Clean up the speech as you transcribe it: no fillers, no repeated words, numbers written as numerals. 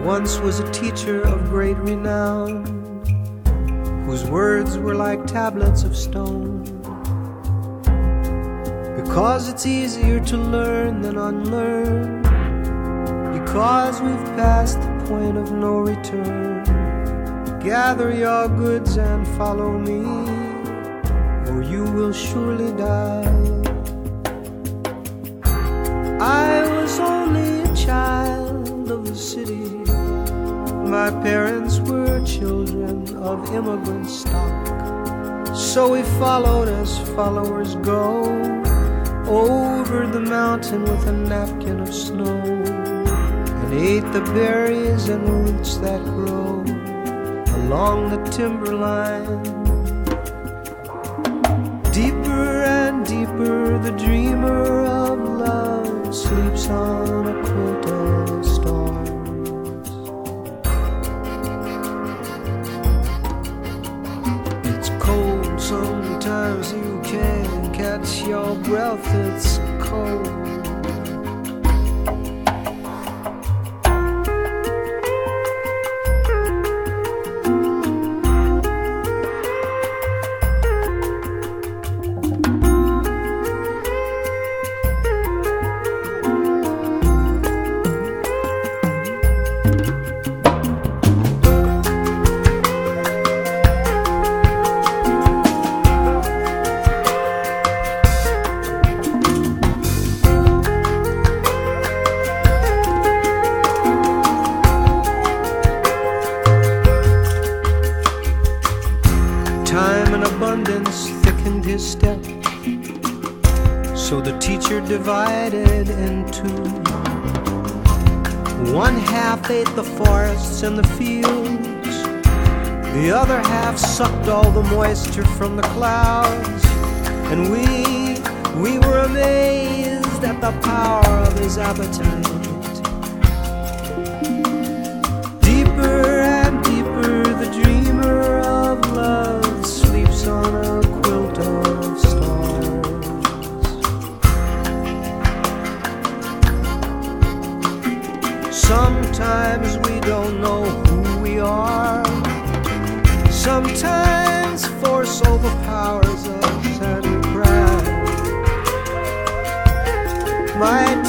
once was a teacher of great renown, whose words were like tablets of stone. Because it's easier to learn than unlearn, because we've passed the point of no return. Gather your goods and follow me, or you will surely die. I was only a child of the city. My parents were children of immigrant stock. So we followed as followers go, over the mountain with a napkin of snow, and ate the berries and roots that grow along the timberline. Deeper and deeper the dreamer of love sleeps on a quilt of stars. It's cold, sometimes you can't catch your breath, it's cold. Time and abundance thickened his step, so the teacher divided in two. One half ate the forests and the fields, the other half sucked all the moisture from the clouds. And we were amazed at the power of his appetite. Deeper and deeper the dreamer of love sleeps on a quilt of stars. Sometimes we don't know who we are. Sometimes force overpowers us and we cry. My